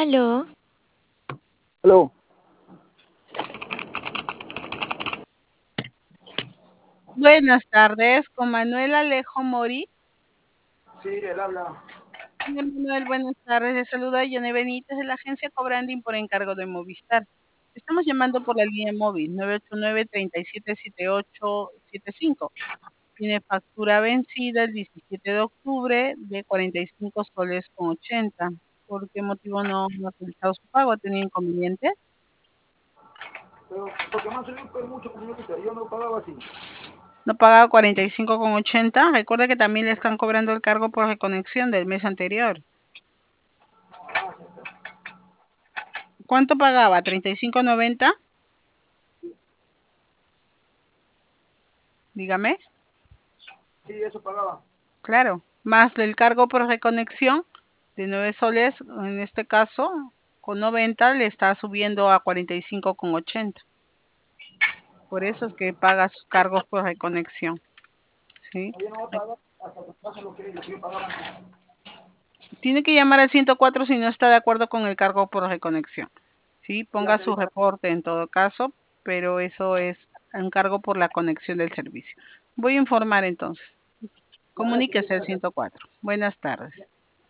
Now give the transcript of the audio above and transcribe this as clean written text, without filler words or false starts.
Aló, Aló. Buenas tardes, con Manuel Alejo Mori. Sí, él habla. Señor Manuel, buenas tardes. Le saluda Yone Benítez de la agencia Cobranding por encargo de Movistar. Estamos llamando por la línea móvil 989-377875. Tiene factura vencida el 17 de octubre de 45 soles con 80. ¿Por qué motivo no ha realizado su pago? ¿Ha tenido inconveniente? Pero porque me han salido pues, mucho, señorita. Yo no pagaba así. No pagaba 45 con 80. Recuerda que también le están cobrando el cargo por reconexión del mes anterior. ¿Cuánto pagaba? ¿35.90? Dígame. Sí, eso pagaba. Claro. Más el cargo por reconexión de 9 soles, en este caso, con 90 le está subiendo a 45,80. Por eso es que paga sus cargos por reconexión. ¿Sí? Yo no voy a pagar hasta que pase lo que yo pagaba antes. Tiene que llamar al 104 si no está de acuerdo con el cargo por reconexión. ¿Sí? Ya, Ponga su señorita. reporte en todo caso, pero eso es un cargo por la conexión del servicio. Voy a informar entonces. Ya, gracias, Comuníquese al gracias. 104. Buenas tardes.